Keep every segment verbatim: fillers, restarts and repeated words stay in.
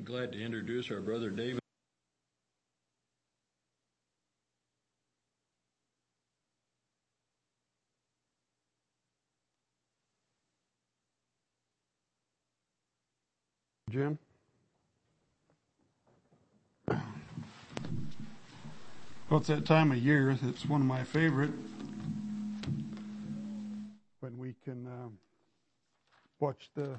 glad to introduce our brother David. Jim? Well, it's that time of year. It's one of my favorite. When we can um, watch the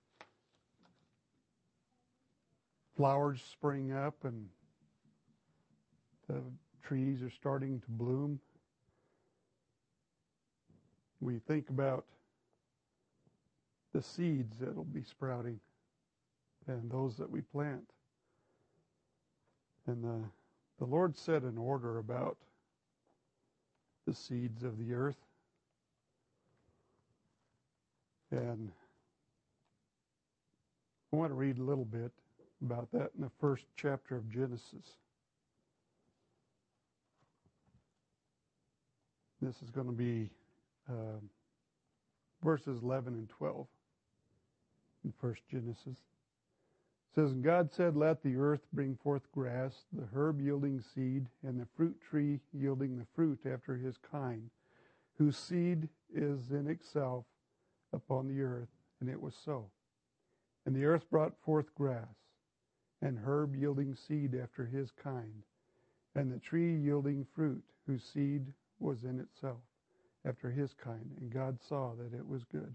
flowers spring up and the trees are starting to bloom. We think about the seeds that'll be sprouting and those that we plant. And the, the Lord set an order about the seeds of the earth. And I want to read a little bit about that in the first chapter of Genesis. This is going to be uh, verses eleven and twelve in first Genesis. It says, God said, let the earth bring forth grass, the herb yielding seed, and the fruit tree yielding the fruit after his kind, whose seed is in itself upon the earth. And it was so. And the earth brought forth grass, and herb yielding seed after his kind, and the tree yielding fruit, whose seed was in itself after his kind. And God saw that it was good.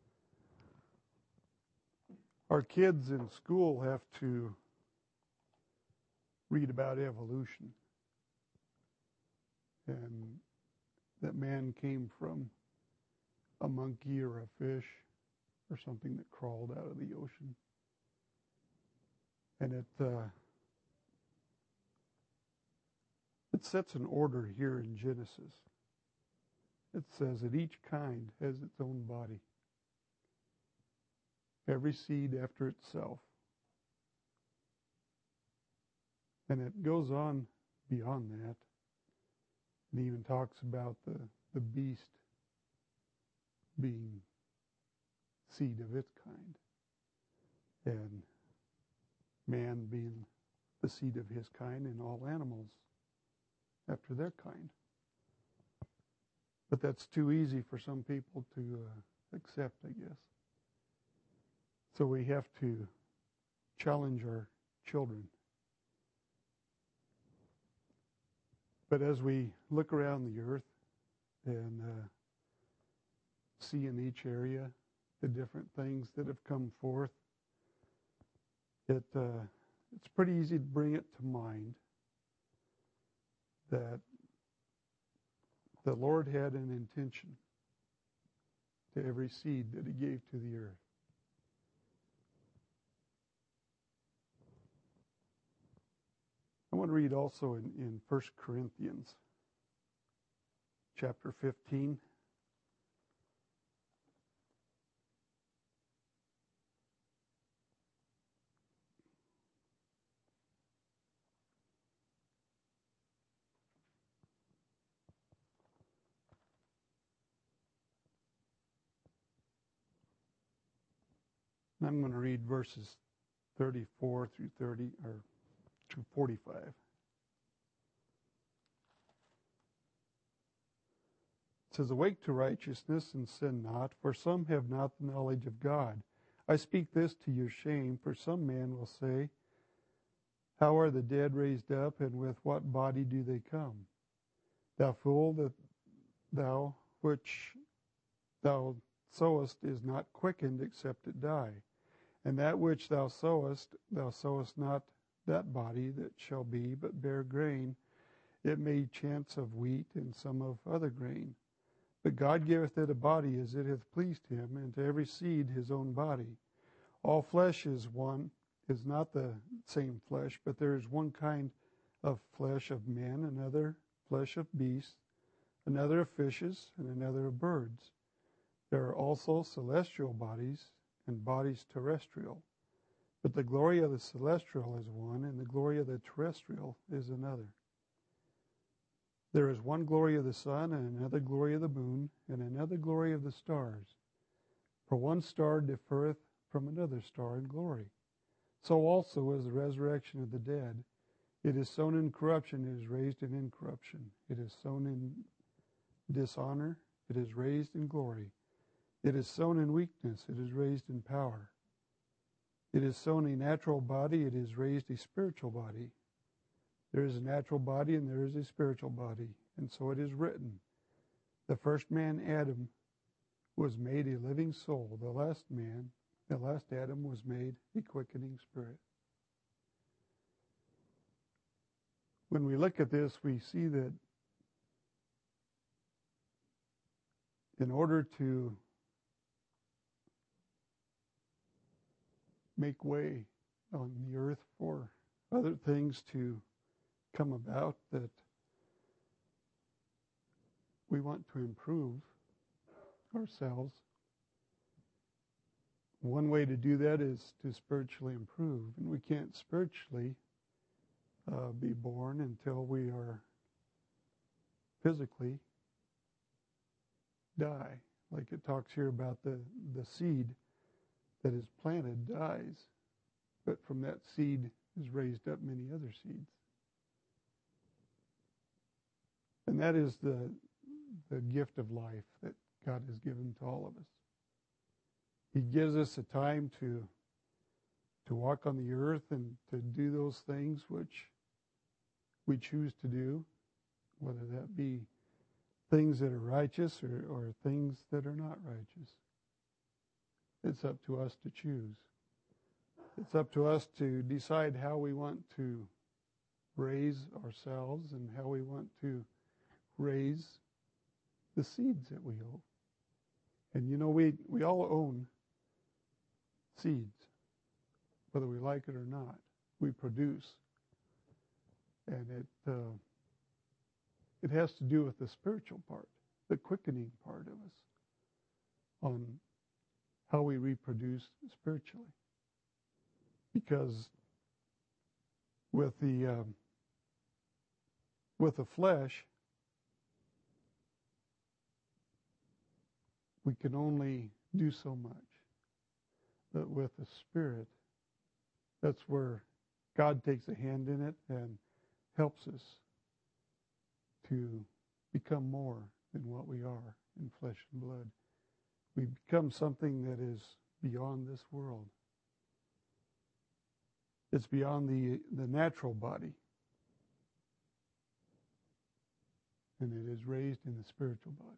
Our kids in school have to read about evolution, and that man came from a monkey or a fish or something that crawled out of the ocean. And it uh, it sets an order here in Genesis. It says that each kind has its own body. Every seed after itself. And it goes on beyond that. It even talks about the, the beast being seed of its kind. And man being the seed of his kind, and all animals after their kind. But that's too easy for some people to uh, accept, I guess. So we have to challenge our children. But as we look around the earth and uh, see in each area the different things that have come forth, it uh, it's pretty easy to bring it to mind that the Lord had an intention to every seed that he gave to the earth. I want to read also in, in First Corinthians chapter fifteen. And I'm going to read verses thirty-four through thirty, or to forty-five. It says, awake to righteousness and sin not, for some have not the knowledge of God. I speak this to your shame, for some man will say, how are the dead raised up, and with what body do they come? Thou fool, that thou which thou sowest is not quickened except it die. And that which thou sowest, thou sowest not that body that shall be, but bear grain. It may chance of wheat, and some of other grain. But God giveth it a body as it hath pleased him, and to every seed his own body. All flesh is one, is not the same flesh, but there is one kind of flesh of men, another flesh of beasts, another of fishes, and another of birds. There are also celestial bodies, and bodies terrestrial. But the glory of the celestial is one, and the glory of the terrestrial is another. There is one glory of the sun, and another glory of the moon, and another glory of the stars. For one star differeth from another star in glory. So also is the resurrection of the dead. It is sown in corruption, it is raised in incorruption. It is sown in dishonor, it is raised in glory. It is sown in weakness, it is raised in power. It is sown a natural body, it is raised a spiritual body. There is a natural body and there is a spiritual body. And so it is written, the first man, Adam, was made a living soul. The last man, the last Adam, was made a quickening spirit. When we look at this, we see that in order to make way on the earth for other things to come about, that we want to improve ourselves. One way to do that is to spiritually improve. And we can't spiritually uh, be born until we are physically die. Like it talks here about the, the seed that is planted dies, but from that seed is raised up many other seeds. And that is the, the gift of life that God has given to all of us. He gives us a time to, to walk on the earth and to do those things which we choose to do, whether that be things that are righteous or, or things that are not righteous. It's up to us to choose. It's up to us to decide how we want to raise ourselves and how we want to raise the seeds that we own. And you know, we, we all own seeds, whether we like it or not. We produce. And it uh, it has to do with the spiritual part, the quickening part of us, on how we reproduce spiritually. Because with the um, with the flesh, we can only do so much. But with the Spirit, that's where God takes a hand in it and helps us to become more than what we are in flesh and blood. We become something that is beyond this world. It's beyond the, the natural body. And it is raised in the spiritual body.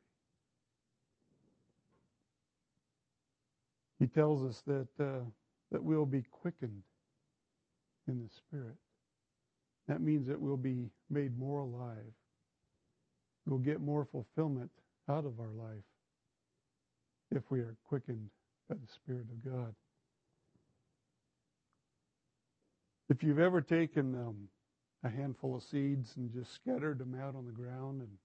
He tells us that uh, that we'll be quickened in the Spirit. That means that we'll be made more alive. We'll get more fulfillment out of our life if we are quickened by the Spirit of God. If you've ever taken um, a handful of seeds and just scattered them out on the ground and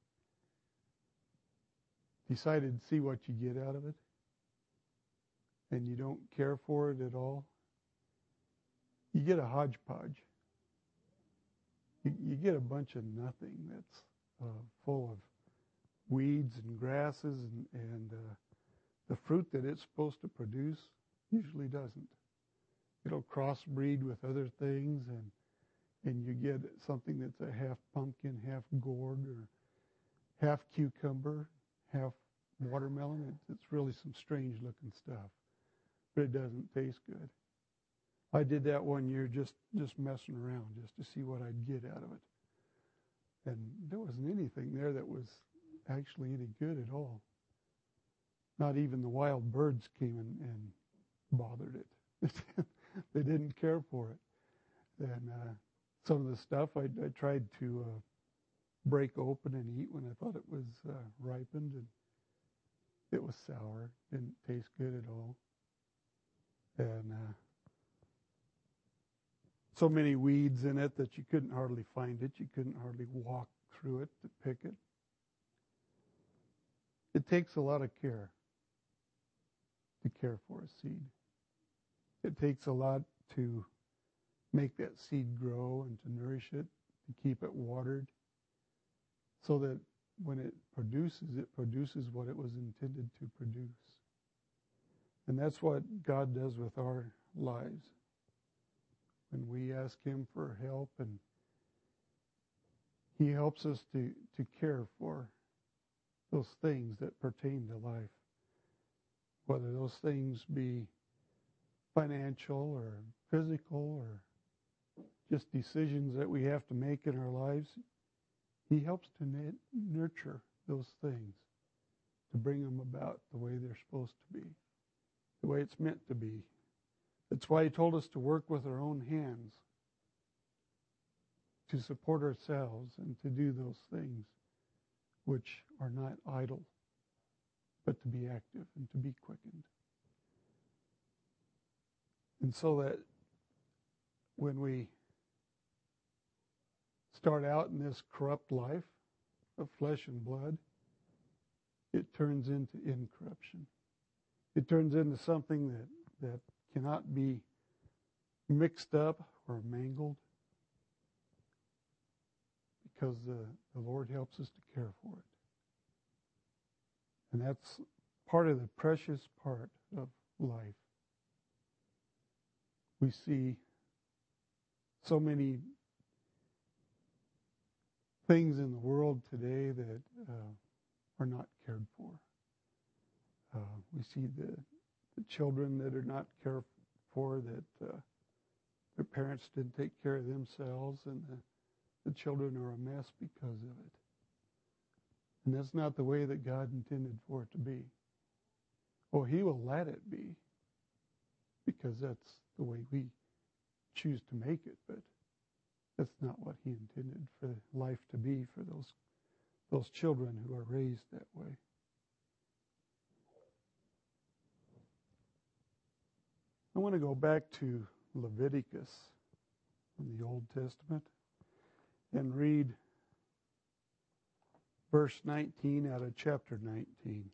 decided to see what you get out of it, and you don't care for it at all, you get a hodgepodge. You, you get a bunch of nothing that's uh, full of weeds and grasses, and, and uh, the fruit that it's supposed to produce usually doesn't. It'll crossbreed with other things, and and you get something that's a half pumpkin, half gourd, or half cucumber, half watermelon. It, it's really some strange looking stuff, but it doesn't taste good. I did that one year just, just messing around, just to see what I'd get out of it. And there wasn't anything there that was actually any good at all. Not even the wild birds came and, and bothered it. They didn't care for it. And uh, some of the stuff I, I tried to uh, break open and eat when I thought it was uh, ripened, and it was sour. Didn't taste good at all. And uh, so many weeds in it that you couldn't hardly find it. You couldn't hardly walk through it to pick it. It takes a lot of care to care for a seed. It takes a lot to make that seed grow and to nourish it, to keep it watered, so that when it produces, it produces what it was intended to produce. And that's what God does with our lives. when we ask Him for help, and He helps us to, to care for those things that pertain to life, whether those things be financial or physical or just decisions that we have to make in our lives. He helps to nurture those things, to bring them about the way they're supposed to be, the way it's meant to be. That's why He told us to work with our own hands, to support ourselves and to do those things which are not idle, but to be active and to be quickened. And so that when we start out in this corrupt life of flesh and blood, it turns into incorruption. It turns into something that, that cannot be mixed up or mangled, because the, the Lord helps us to care for it. And that's part of the precious part of life. We see so many things in the world today that uh, are not cared for. Uh, we see the, the children that are not cared for, that uh, their parents didn't take care of themselves, and the, the children are a mess because of it. And that's not the way that God intended for it to be. Oh, He will let it be, because that's the way we choose to make it, but that's not what He intended for life to be for those those children who are raised that way. I want to go back to Leviticus in the Old Testament and read verse nineteen out of chapter nineteen.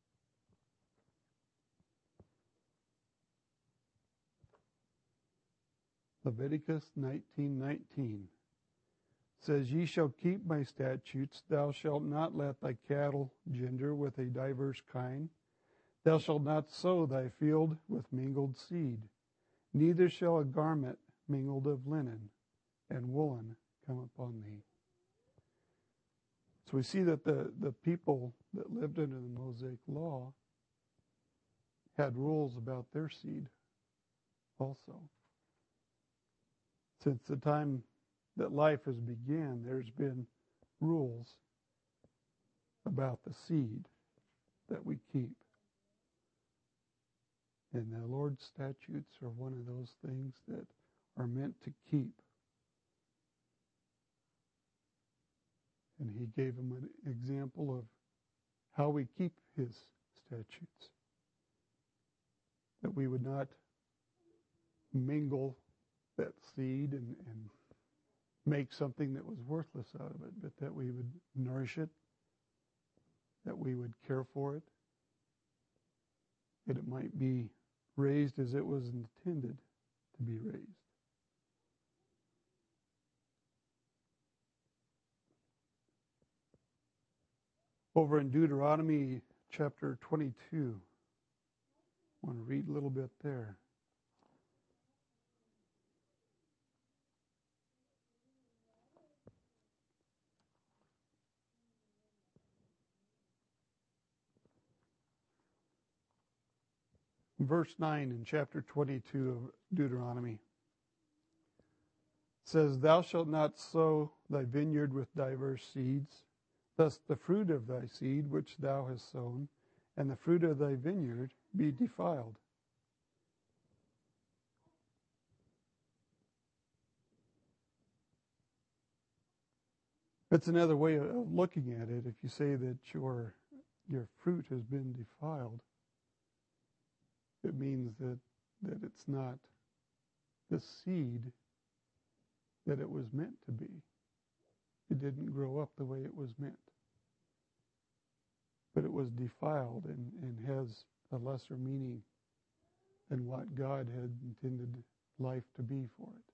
Leviticus nineteen nineteen says, Ye shall keep my statutes. Thou shalt not let thy cattle gender with a diverse kind. Thou shalt not sow thy field with mingled seed. Neither shall a garment mingled of linen and woolen come upon thee. So we see that the, the people that lived under the Mosaic law had rules about their seed also. Since the time that life has begun, there's been rules about the seed that we keep. And the Lord's statutes are one of those things that are meant to keep. And He gave them an example of how we keep His statutes. That we would not mingle that seed and, and make something that was worthless out of it, but that we would nourish it, that we would care for it, that it might be raised as it was intended to be raised. Over in Deuteronomy chapter twenty-two, I want to read a little bit there. Verse nine in chapter twenty-two of Deuteronomy says, Thou shalt not sow thy vineyard with diverse seeds, lest the fruit of thy seed which thou hast sown, and the fruit of thy vineyard be defiled. That's another way of looking at it. If you say that your your fruit has been defiled, it means that, that it's not the seed that it was meant to be. It didn't grow up the way it was meant. But it was defiled and, and has a lesser meaning than what God had intended life to be for it.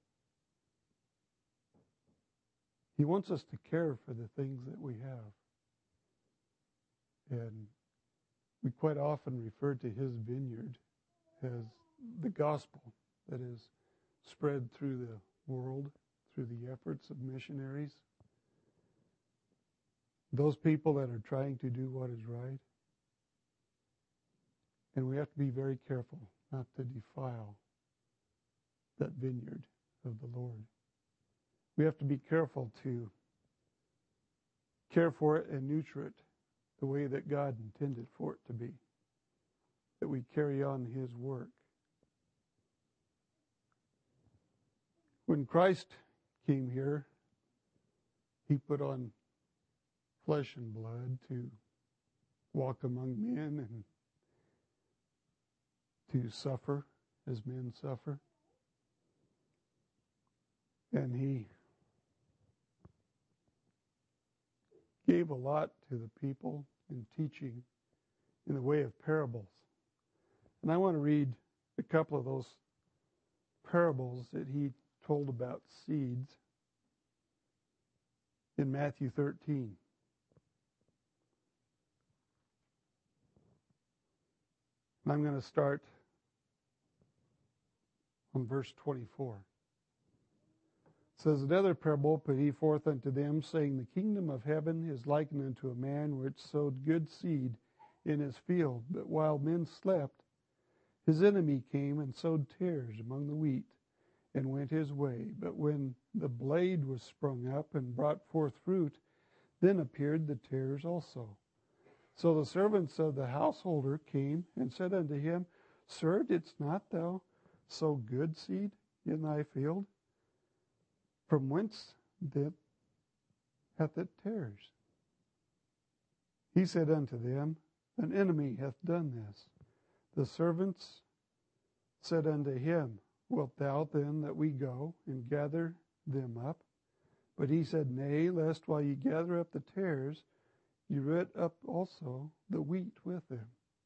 He wants us to care for the things that we have. And we quite often refer to His vineyard as the gospel. That is, spread through the world through the efforts of missionaries. Those people that are trying to do what is right. And we have to be very careful not to defile that vineyard of the Lord. We have to be careful to care for it and nurture it the way that God intended for it to be. That we carry on His work. When Christ came here, He put on flesh and blood to walk among men and to suffer as men suffer. And He gave a lot to the people in teaching in the way of parables. And I want to read a couple of those parables that He told about seeds in Matthew thirteen. And I'm going to start on verse twenty-four. It says, Another parable put He forth unto them, saying, The kingdom of heaven is likened unto a man which sowed good seed in his field. But while men slept, his enemy came and sowed tares among the wheat, and went his way. But when the blade was sprung up and brought forth fruit, then appeared the tares also. So the servants of the householder came and said unto him, Sir, didst not thou sow good seed in thy field? From whence then hath it tares? He said unto them, An enemy hath done this. The servants said unto him, Wilt thou then that we go and gather them up? But he said, Nay, lest while ye gather up the tares, ye root up also the wheat with them.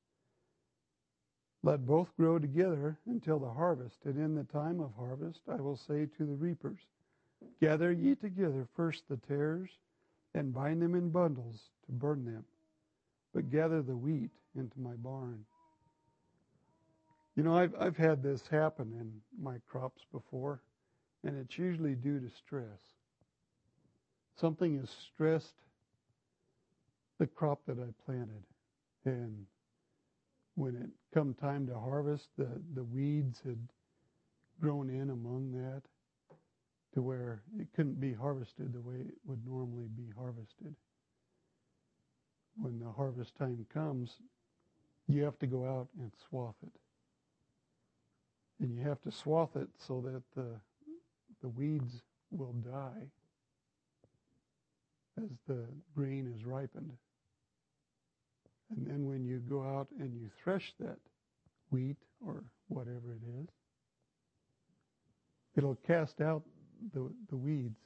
Let both grow together until the harvest, and in the time of harvest I will say to the reapers, Gather ye together first the tares, and bind them in bundles to burn them, but gather the wheat into my barn. You know, I've I've had this happen in my crops before, and it's usually due to stress. Something has stressed the crop that I planted, and when it come time to harvest, the, the weeds had grown in among that to where it couldn't be harvested the way it would normally be harvested. When the harvest time comes, you have to go out and swath it. And you have to swath it so that the the weeds will die as the grain is ripened. And then when you go out and you thresh that wheat or whatever it is, it'll cast out the the weeds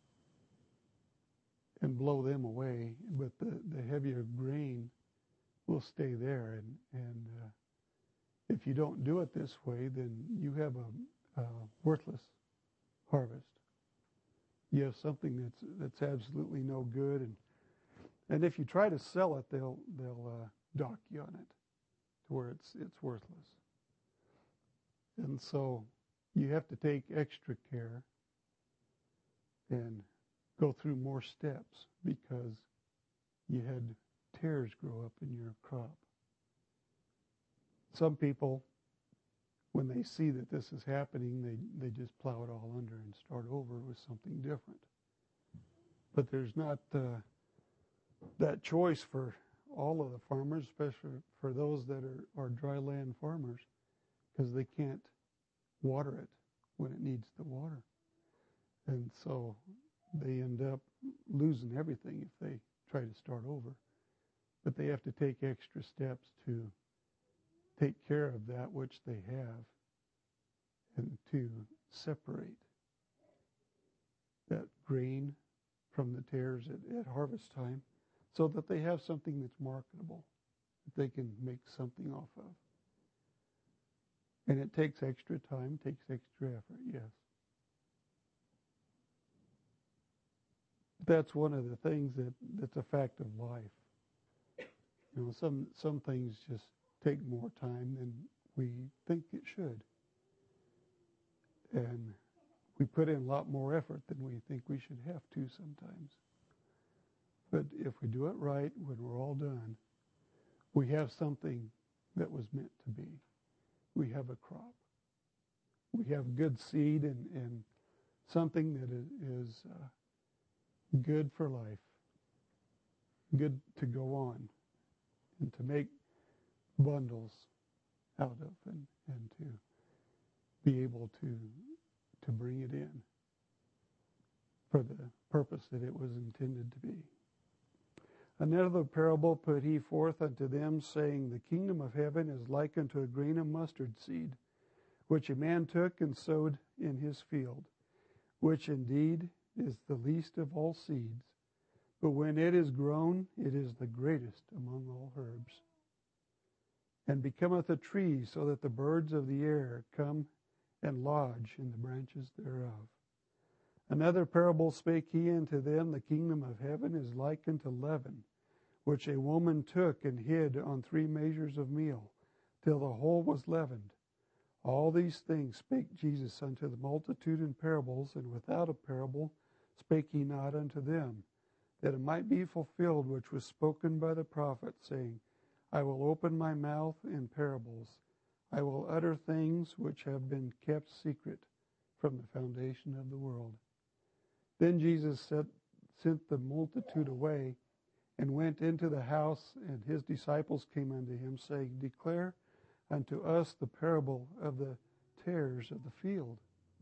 and blow them away, but the, the heavier grain will stay there. And, and uh, if you don't do it this way, then you have a, a worthless harvest. You have something that's that's absolutely no good, and and if you try to sell it, they'll they'll uh, dock you on it to where it's it's worthless. And so you have to take extra care and go through more steps because you had tares grow up in your crop. Some people, when they see that this is happening, they, they just plow it all under and start over with something different. But there's not uh, that choice for all of the farmers, especially for those that are, are dry land farmers, because they can't water it when it needs the water. And so they end up losing everything if they try to start over. But they have to take extra steps to take care of that which they have and to separate that grain from the tares at, at harvest time so that they have something that's marketable, that they can make something off of. And it takes extra time, takes extra effort, yes. That's one of the things that, that's a fact of life. You know, some some things just take more time than we think it should. And we put in a lot more effort than we think we should have to sometimes. But if we do it right, when we're all done, we have something that was meant to be. We have a crop. We have good seed and, and something that is uh, good for life, good to go on, and to make bundles out of, and, and to be able to to bring it in for the purpose that it was intended to be. Another parable put he forth unto them, saying, The kingdom of heaven is like unto a grain of mustard seed, which a man took and sowed in his field, which indeed is the least of all seeds. But when it is grown, it is the greatest among all herbs, and becometh a tree, so that the birds of the air come and lodge in the branches thereof. Another parable spake he unto them, The kingdom of heaven is like unto leaven, which a woman took and hid on three measures of meal, till the whole was leavened. All these things spake Jesus unto the multitude in parables, and without a parable spake he not unto them, that it might be fulfilled which was spoken by the prophet, saying, I will open my mouth in parables. I will utter things which have been kept secret from the foundation of the world. Then Jesus said, sent the multitude away, and went into the house, and his disciples came unto him, saying, Declare unto us the parable of the tares of the field.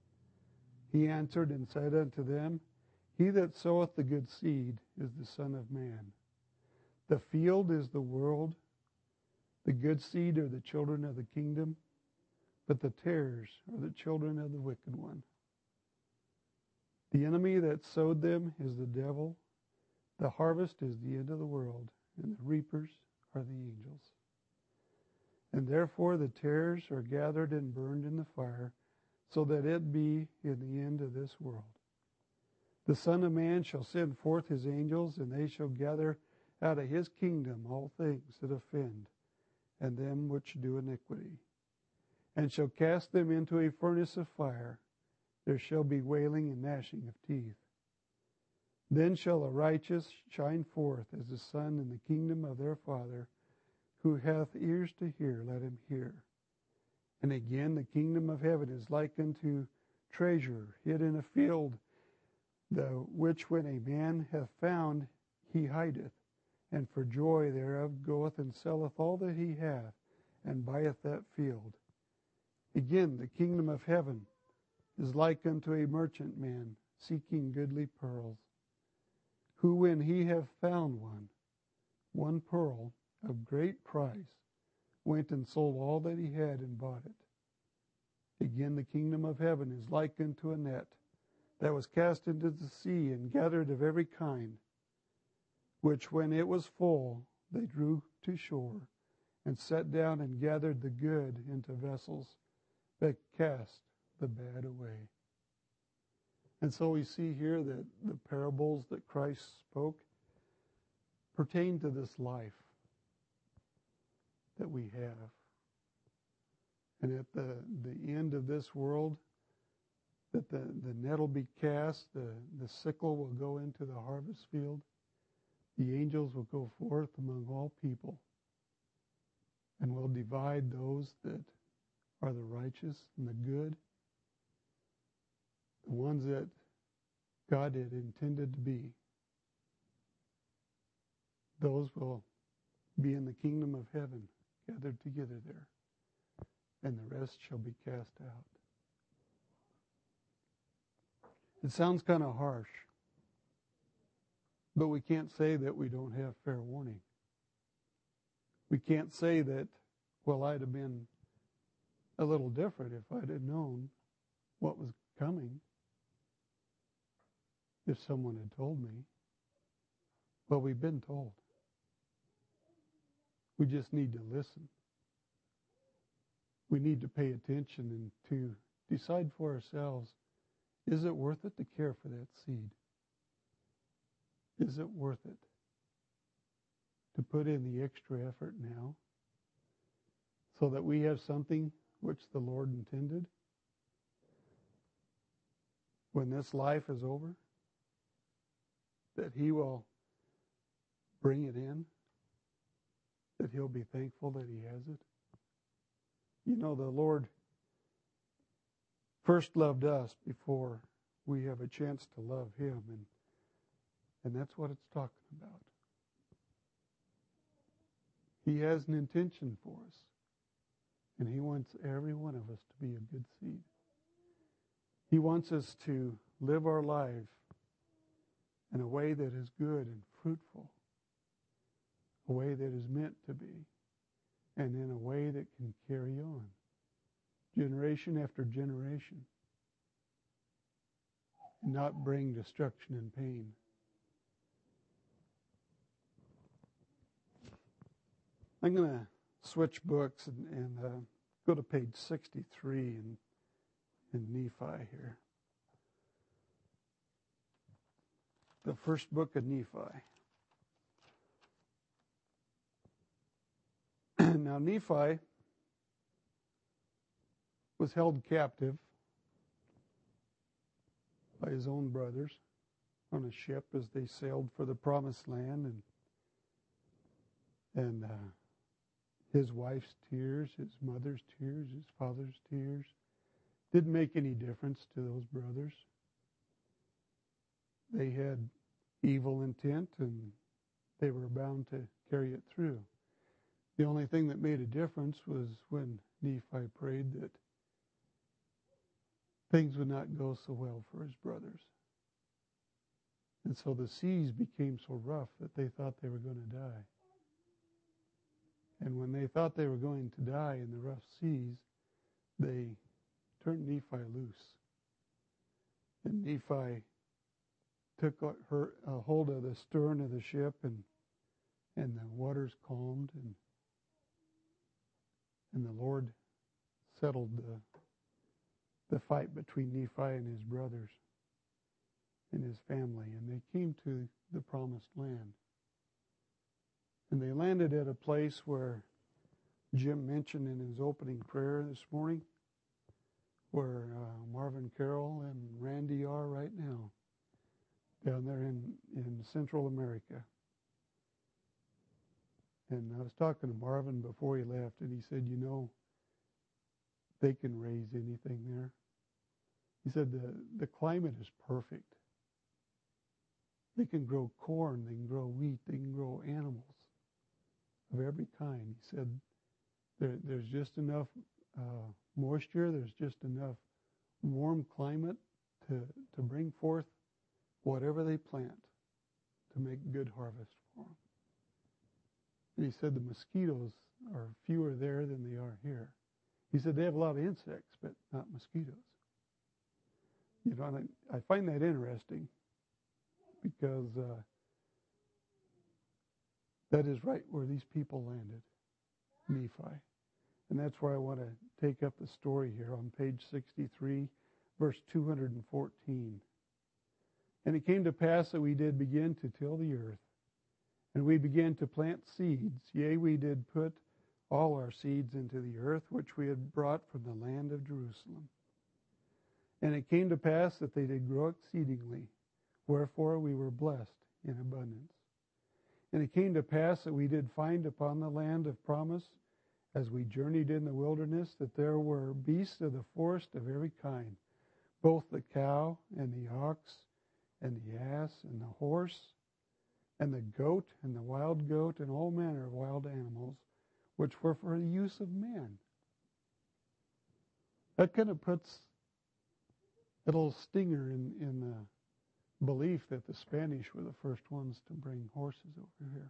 He answered and said unto them, He that soweth the good seed is the Son of Man. The field is the world. The good seed are the children of the kingdom, but the tares are the children of the wicked one. The enemy that sowed them is the devil. The harvest is the end of the world, and the reapers are the angels. And therefore the tares are gathered and burned in the fire, so that it be in the end of this world. The Son of Man shall send forth his angels, and they shall gather out of his kingdom all things that offend, and them which do iniquity, and shall cast them into a furnace of fire. There shall be wailing and gnashing of teeth. Then shall the righteous shine forth as the sun in the kingdom of their Father. Who hath ears to hear, let him hear. And again, the kingdom of heaven is like unto treasure hid in a field, the which when a man hath found, he hideth, and for joy thereof goeth and selleth all that he hath, and buyeth that field. Again, the kingdom of heaven is like unto a merchant man seeking goodly pearls, who when he hath found one, one pearl of great price, went and sold all that he had and bought it. Again, the kingdom of heaven is like unto a net that was cast into the sea and gathered of every kind, which when it was full, they drew to shore, and sat down and gathered the good into vessels, but cast the bad away. And so we see here that the parables that Christ spoke pertain to this life that we have. And at the, the end of this world, that the, the net will be cast, the, the sickle will go into the harvest field, the angels will go forth among all people, and will divide those that are the righteous and the good, the ones that God had intended to be. Those will be in the kingdom of heaven, gathered together there, and the rest shall be cast out. It sounds kind of harsh, but we can't say that we don't have fair warning. We can't say that, well, I'd have been a little different if I'd have known what was coming, if someone had told me. Well, we've been told. We just need to listen. We need to pay attention and to decide for ourselves, is it worth it to care for that seed? Is it worth it to put in the extra effort now so that we have something which the Lord intended? when this life is over, that he will bring it in, that he'll be thankful that he has it. You know, the Lord first loved us before we have a chance to love him, and and that's what it's talking about. He has an intention for us, and he wants every one of us to be a good seed. He wants us to live our life in a way that is good and fruitful, a way that is meant to be, and in a way that can carry on, generation after generation, and not bring destruction and pain. I'm going to switch books and, and uh, go to page sixty-three in, in Nephi here. The first book of Nephi. Now Nephi was held captive by his own brothers on a ship as they sailed for the promised land, and and uh, his wife's tears, his mother's tears, his father's tears didn't make any difference to those brothers. They had evil intent, and they were bound to carry it through. The only thing that made a difference was when Nephi prayed that things would not go so well for his brothers. And so the seas became so rough that they thought they were going to die. And when they thought they were going to die in the rough seas, they turned Nephi loose. And Nephi took her a hold of the stern of the ship, and and the waters calmed, and and the Lord settled the the fight between Nephi and his brothers and his family, and they came to the promised land. And they landed at a place where Jim mentioned in his opening prayer this morning, where uh, Marvin Carroll and Randy are right now, down there in, in Central America. And I was talking to Marvin before he left, and he said, you know, they can raise anything there. He said the, the climate is perfect. They can grow corn, they can grow wheat, they can grow animals of every kind. He said there, there's just enough uh, moisture, there's just enough warm climate to, to bring forth whatever they plant to make good harvest for them. And he said the mosquitoes are fewer there than they are here. He said they have a lot of insects, but not mosquitoes. You know, and I, I find that interesting because uh, that is right where these people landed, Nephi. And that's where I want to take up the story here on page sixty-three, verse two hundred fourteen. And it came to pass that we did begin to till the earth, and we began to plant seeds. Yea, we did put all our seeds into the earth, which we had brought from the land of Jerusalem. And it came to pass that they did grow exceedingly, wherefore we were blessed in abundance. And it came to pass that we did find upon the land of promise, as we journeyed in the wilderness, that there were beasts of the forest of every kind, both the cow and the ox and the ass and the horse and the goat and the wild goat and all manner of wild animals, which were for the use of men. That kind of puts a little stinger in, in the belief that the Spanish were the first ones to bring horses over here.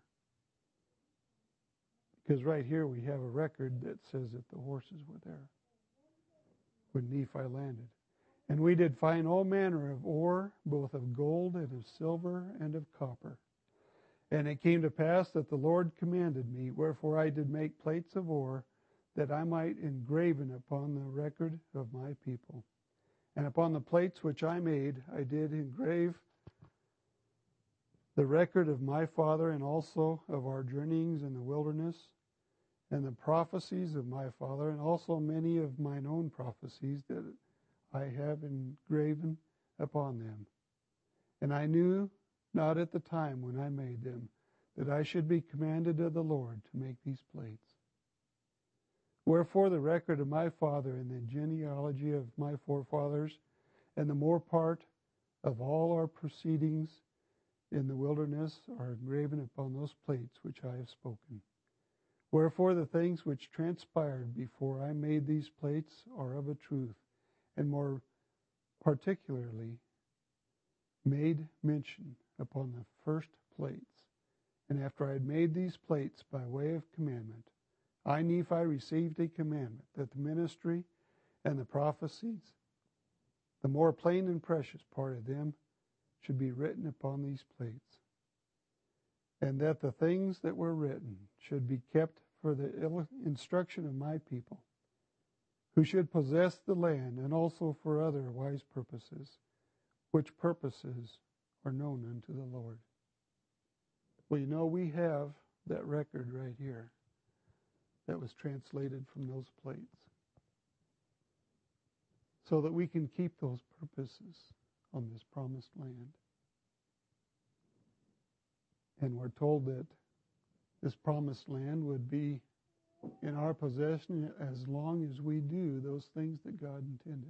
Because right here we have a record that says that the horses were there when Nephi landed. And we did find all manner of ore, both of gold and of silver and of copper. And it came to pass that the Lord commanded me, wherefore I did make plates of ore, that I might engraven upon the record of my people. And upon the plates which I made, I did engrave the record of my father, and also of our journeyings in the wilderness, and the prophecies of my father, and also many of mine own prophecies that I have engraven upon them. And I knew not at the time when I made them that I should be commanded of the Lord to make these plates. Wherefore the record of my father and the genealogy of my forefathers and the more part of all our proceedings in the wilderness are engraven upon those plates which I have spoken. Wherefore the things which transpired before I made these plates are of a truth, and more particularly made mention upon the first plates. And after I had made these plates by way of commandment, I, Nephi, received a commandment that the ministry and the prophecies, the more plain and precious part of them, should be written upon these plates, and that the things that were written should be kept for the instruction of my people, who should possess the land, and also for other wise purposes, which purposes are known unto the Lord. Well, you know, we have that record right here that was translated from those plates, so that we can keep those purposes on this promised land. And we're told that this promised land would be in our possession as long as we do those things that God intended.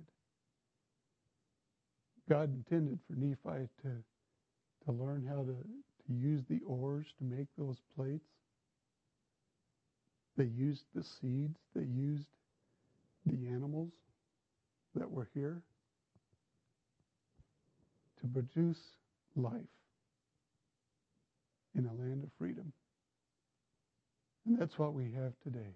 God intended for Nephi to, to learn how to, to use the oars to make those plates. They used the seeds. They used the animals that were here to produce life in a land of freedom. And that's what we have today.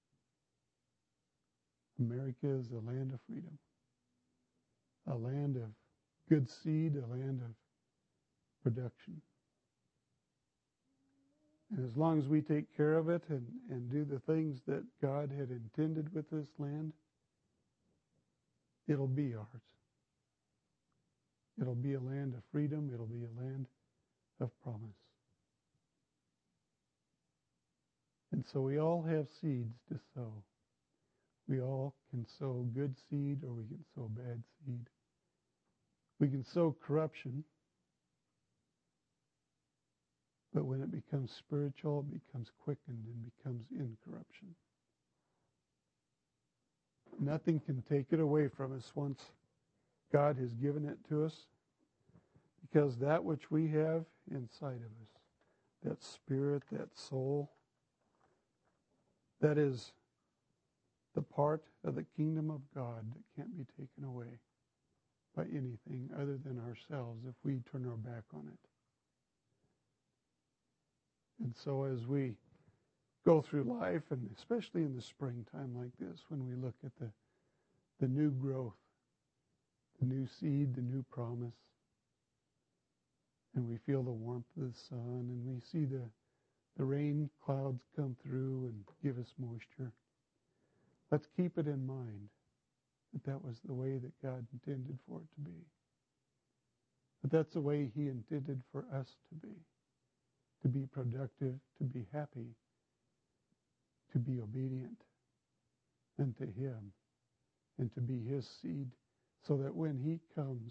America is a land of freedom, a land of good seed, a land of production. And as long as we take care of it and, and do the things that God had intended with this land, it'll be ours. It'll be a land of freedom. It'll be a land of promise. And so we all have seeds to sow. We all can sow good seed, or we can sow bad seed. We can sow corruption, but when it becomes spiritual, it becomes quickened and becomes incorruption. Nothing can take it away from us once God has given it to us, because that which we have inside of us, that spirit, that soul, that is the part of the kingdom of God that can't be taken away by anything other than ourselves if we turn our back on it. And so as we go through life, and especially in the springtime like this, when we look at the, the new growth, the new seed, the new promise, and we feel the warmth of the sun, and we see the, the rain clouds come through and give us moisture, let's keep it in mind that that was the way that God intended for it to be. But that's the way He intended for us to be. To be productive, to be happy, to be obedient unto Him, and to be His seed, so that when He comes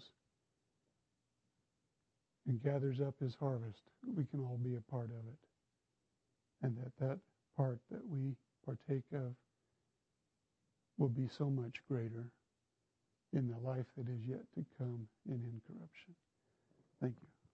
and gathers up His harvest, we can all be a part of it. And that that part that we partake of will be so much greater in the life that is yet to come in incorruption. Thank you.